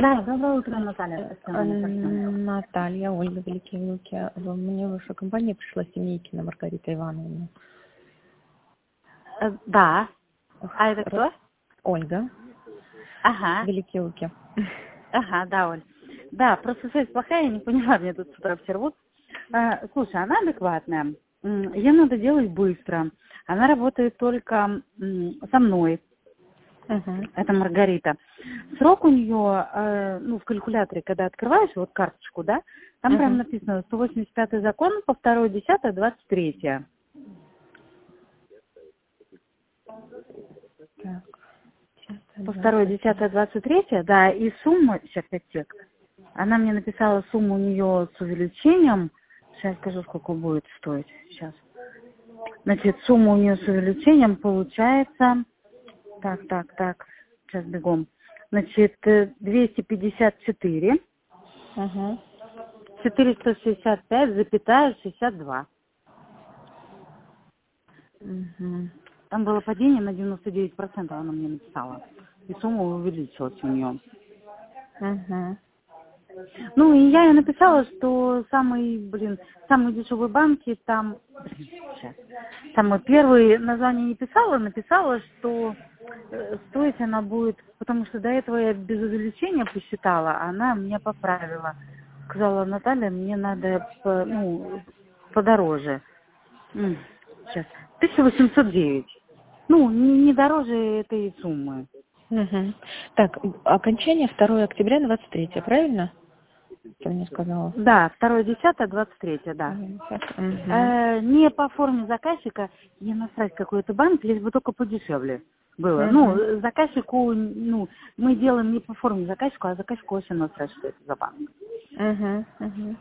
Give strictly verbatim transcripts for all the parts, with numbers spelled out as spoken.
Да, доброе утро, Наталья. Э, Спасибо, Наталья. Наталья, Ольга, Великие Луки. Мне в вашу компанию пришла Семейкина Маргарита Ивановна. Э, Да. А это Р- кто? Ольга, Ага. Великие Луки. Ага, да, Оль. Да, просто связь плохая, я не поняла, мне тут с утра все рвут. А, слушай, она адекватная. М, Ей надо делать быстро. Она работает только м, со мной. Угу. Это Маргарита. Срок у нее, э, ну, в калькуляторе, когда открываешь вот карточку, да, там прям Угу. написано сто восемьдесят пятый закон по второе, десятое, двадцать третье. Так. По второе, десятое, двадцать третье, да, и сумма, сейчас я текст. Она мне написала сумму у нее с увеличением. Сейчас скажу, сколько будет стоить. Сейчас. Значит, сумма у нее с увеличением получается. Так, так, так. Сейчас бегом. Значит, э, двести пятьдесят четыре, Угу. четыреста шестьдесят пять, запятая шестьдесят два. Угу. Там было падение на девяносто девять процентов, она мне написала. И сумма увеличилась у нее. Угу. Ну, и я ей написала, что самый, блин, самые дешевые банки там, блин, сейчас, самый первый название не писала, написала, что э, стоить она будет, потому что до этого я без увеличения посчитала, а она меня поправила. Сказала: Наталья, мне надо, по- ну, подороже. М, Сейчас, тысяча восемьсот девять. Ну, не, не дороже этой суммы. Угу. Так, окончание второе октября двадцать третье, правильно? Ты мне сказала. Да, второе, десятое, двадцать третье, да. Угу. Э, не по форме заказчика, не насрать какой-то банк, лишь бы только подешевле было. Угу. Ну, заказчику, ну, мы делаем не по форме заказчику, а заказчику очень насрать, что это за банк. Угу. Угу.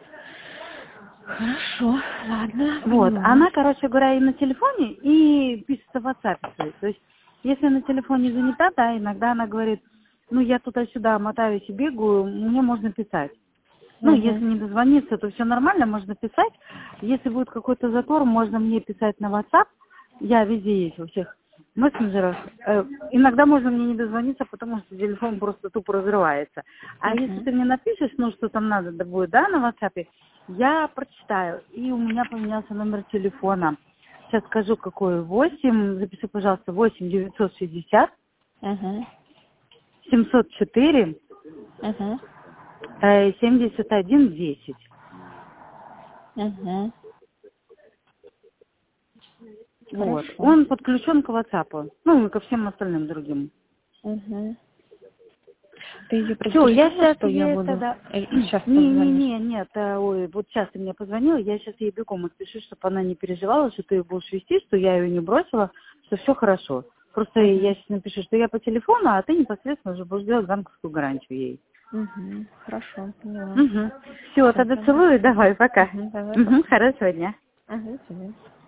Хорошо, ладно, Вот, поняла. она, короче говоря, и на телефоне, и пишется в WhatsApp. То есть, если на телефоне занята, да, иногда она говорит: ну, я туда-сюда мотаюсь и бегаю, мне можно писать. Ну, если Угу. не дозвониться, то все нормально, можно писать. Если будет какой-то затор, можно мне писать на WhatsApp. Я везде есть, во всех мессенджерах. Э, иногда можно мне не дозвониться, потому что телефон просто тупо разрывается. А если Угу. ты мне напишешь, ну, что там надо да будет, да, на WhatsApp, я прочитаю. И у меня поменялся номер телефона. Сейчас скажу, какой. восемь, запиши, пожалуйста, восемь девятьсот шестьдесят Угу. семьсот четыре Угу. э, семьдесят один десять. Угу. Вот. Хорошо. Он подключен к WhatsApp. Ну, и ко всем остальным другим. Угу. Ты ее Все, я предупредила, сейчас что я ей буду... тогда... Сейчас позвонишь. Не-не-не, нет, э, ой, вот сейчас ты мне позвонила, я сейчас ей бегом отпишу, чтобы она не переживала, что ты ее будешь вести, что я ее не бросила, что все хорошо. Просто Угу. я сейчас напишу, что я по телефону, а ты непосредственно уже будешь делать банковскую гарантию ей. Угу. Хорошо, поняла. Угу. Все, Все, тогда давай. целую, давай, пока. Угу. Давай, Угу, пока. хорошего дня. Угу. Тебе.